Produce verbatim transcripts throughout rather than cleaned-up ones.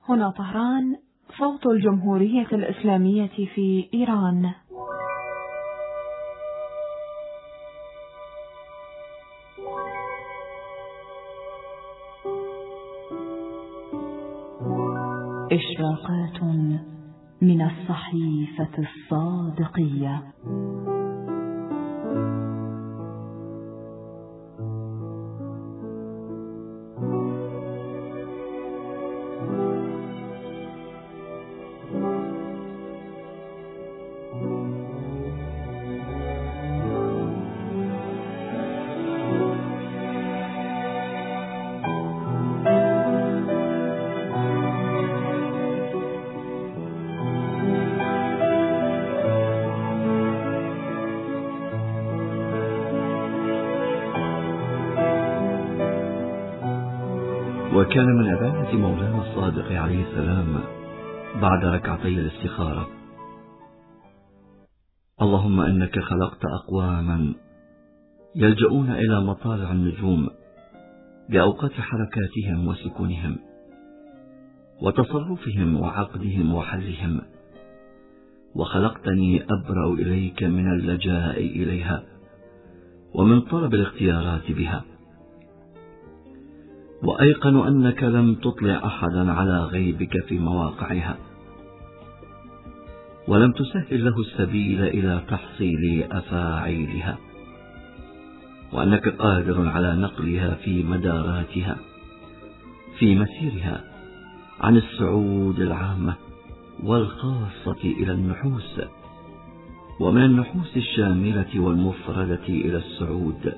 هنا طهران، صوت الجمهورية الإسلامية في إيران. إشراقات من الصحيفة الصادقية. وكان من عبادة مولانا الصادق عليه السلام بعد ركعتي الاستخارة: اللهم إنك خلقت أقواما يلجؤون إلى مطالع النجوم لأوقات حركاتهم وسكونهم وتصرفهم وعقدهم وحلهم، وخلقتني أبرأ إليك من اللجاء إليها ومن طلب الاختيارات بها، وأيقن أنك لم تطلع أحدا على غيبك في مواقعها، ولم تسهل له السبيل إلى تحصيل أفاعيلها، وأنك قادر على نقلها في مداراتها في مسيرها عن السعود العامة والخاصة إلى النحوس، ومن النحوس الشاملة والمفردة إلى السعود،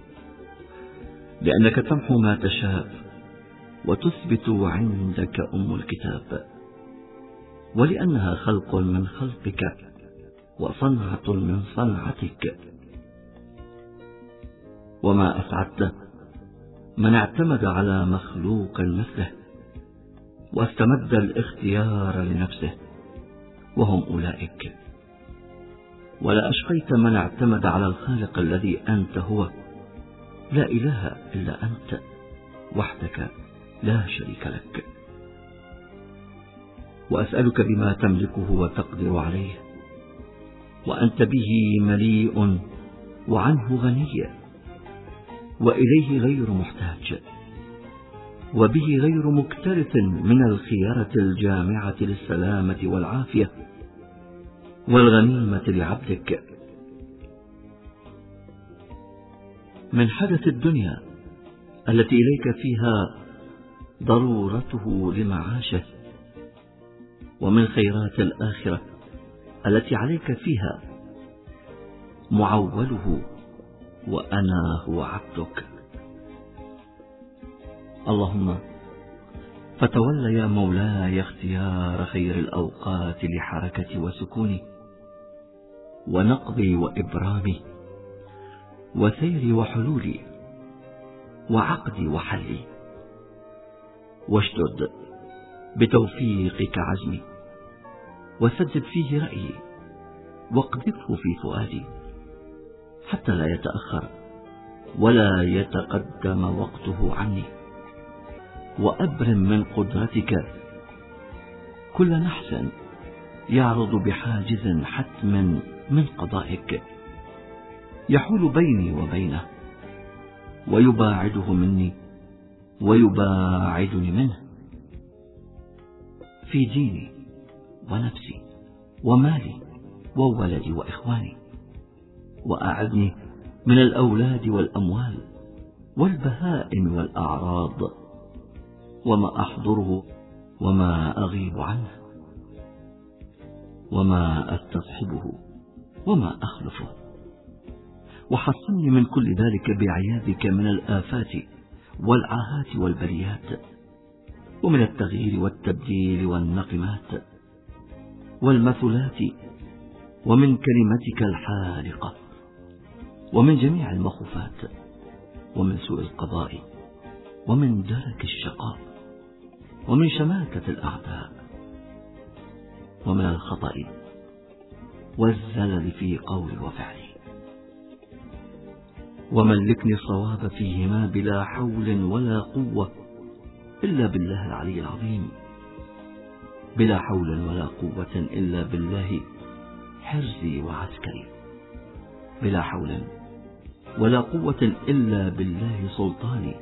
لأنك تمحو ما تشاء وتثبت عندك أم الكتاب، ولأنها خلق من خلقك وصنعة من صنعتك. وما أسعدت من اعتمد على مخلوق مثله واستمد الاختيار لنفسه، وهم أولئك. ولا أشقيت من اعتمد على الخالق الذي أنت هو، لا إله إلا أنت وحدك لا شريك لك. وأسألك بما تملكه وتقدر عليه، وأنت به مليء وعنه غني، وإليه غير محتاج، وبه غير مكترث، من الخيرة الجامعة للسلامة والعافية والغنيمة لعبدك، من حدث الدنيا التي إليك فيها ضرورته لمعاشه، ومن خيرات الآخرة التي عليك فيها معوله وأنا هو عبدك. اللهم فتول يا مولاي اختيار خير الأوقات لحركة وسكوني ونقضي وإبرامي وسيري وحلولي وعقدي وحلي، واشدد بتوفيقك عزمي، وسدد فيه رأيي، واقذفه في فؤادي حتى لا يتأخر ولا يتقدم وقته عني، وأبرم من قدرتك كل نحس يعرض بحاجز حتم من قضائك يحول بيني وبينه، ويباعده مني ويباعدني منه، في ديني ونفسي ومالي وولدي وإخواني. وأعذني من الأولاد والأموال والبهائم والأعراض، وما أحضره وما أغيب عنه، وما أستصحبه وما أخلفه. وحصني من كل ذلك بعياذك من الآفات والعاهات والبليات، ومن التغيير والتبديل والنقمات والمثلات، ومن كلمتك الحالقة، ومن جميع المخوفات، ومن سوء القضاء، ومن درك الشقاء، ومن شماتة الأعداء، ومن الخطأ والزلل في قولي وفعلي. وملكني الصواب فيهما بلا حول ولا قوة إلا بالله العلي العظيم، بلا حول ولا قوة إلا بالله حرزي وعسكري، بلا حول ولا قوة إلا بالله سلطاني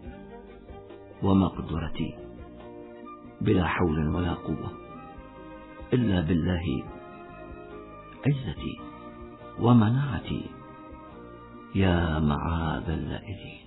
ومقدرتي، بلا حول ولا قوة إلا بالله عزتي ومناعتي، يا معاذ اللائذين.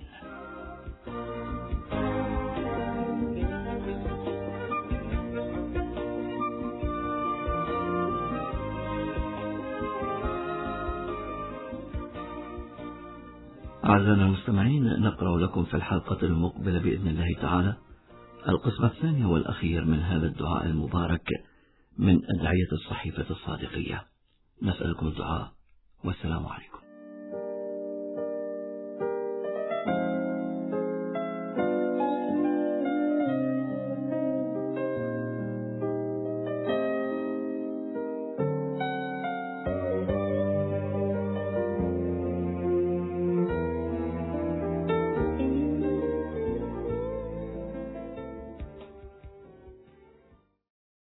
أعزائنا المستمعين، نقرأ لكم في الحلقة المقبلة بإذن الله تعالى القسم الثاني والأخير من هذا الدعاء المبارك من أدعية الصحيفة الصادقية. نسألكم الدعاء، والسلام عليكم.